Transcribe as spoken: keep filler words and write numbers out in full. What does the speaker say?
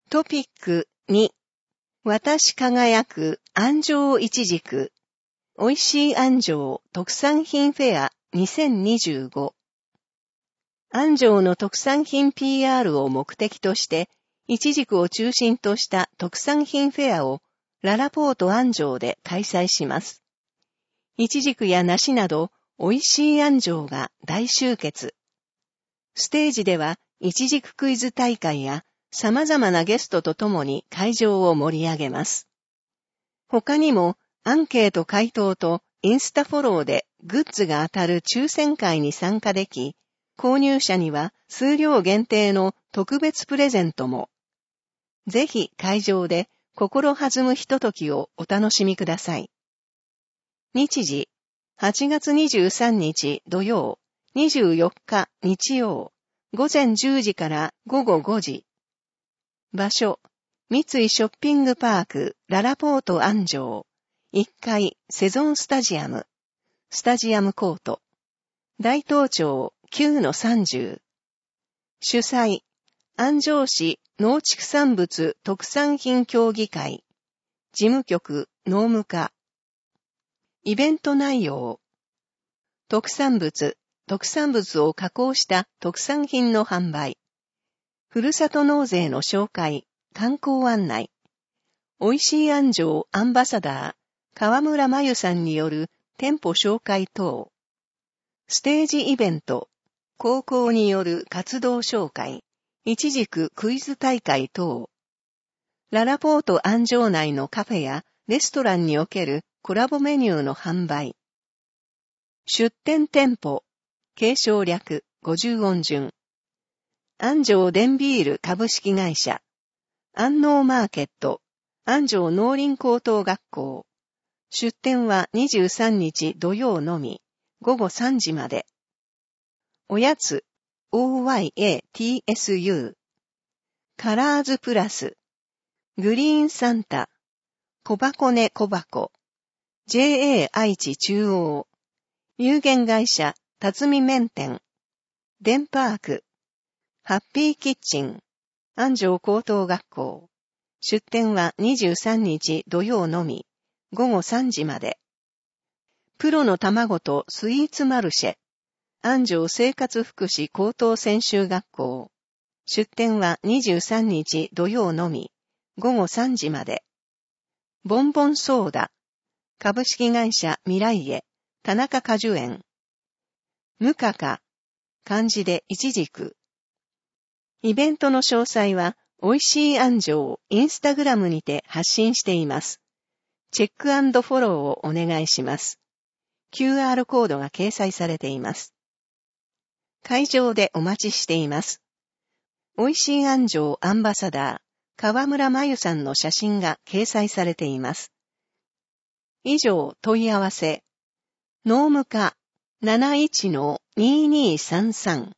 トピックに、私輝く安城いちじく、おいしい安城特産品フェアにせんにじゅうご。安城の特産品 ピーアール を目的として、いちじくを中心とした特産品フェアをララポート安城で開催します。いちじくや梨など、おいしい安城が大集結。ステージでは、いちじくクイズ大会や、様々なゲストとともに会場を盛り上げます。他にも、アンケート回答とインスタフォローでグッズが当たる抽選会に参加でき、購入者には数量限定の特別プレゼントも。ぜひ会場で心弾むひとときをお楽しみください。日時、はちがつにじゅうさんにち土曜、にじゅうよっか日曜、午前じゅうじから午後ごじ。場所、三井ショッピングパークララポート安城、いっかいセゾンスタジアム、スタジアムコート、大東町 きゅうのさんじゅう。主催、安城市農畜産物特産品協議会、事務局農務課。イベント内容。特産物、特産物を加工した特産品の販売。ふるさと納税の紹介、観光案内。おいしい安城アンバサダー、川村真由さんによる店舗紹介等。ステージイベント、高校による活動紹介、いちじくクイズ大会等。ララポート安城内のカフェやレストランにおけるコラボメニューの販売。出店店舗、継承略ごじゅう音順。安城電ビール株式会社。安納マーケット。安城農林高等学校。出店はにじゅうさんにち土曜のみ、ごごさんじまで。おやつ、オーワイエーティーエスユー。カラーズプラス。グリーンサンタ。小箱根小箱。ジェーエー 愛知中央。有限会社、辰巳麺店。デンパーク。ハッピーキッチン。安城高等学校。出店はにじゅうさんにち土曜のみ、ごごさんじまで。プロの卵とスイーツマルシェ。安城生活福祉高等専修学校。出店はにじゅうさんにち土曜のみ、ごごさんじまで。ボンボンソーダ。株式会社未来へ、田中果樹園。無価か。漢字でいちじく。イベントの詳細は、おいしい安城インスタグラムにて発信しています。チェック&フォローをお願いします。キューアール コードが掲載されています。会場でお待ちしています。おいしい安城アンバサダー、川村真由さんの写真が掲載されています。以上問い合わせ。農務課 なないちのにーにーさんさん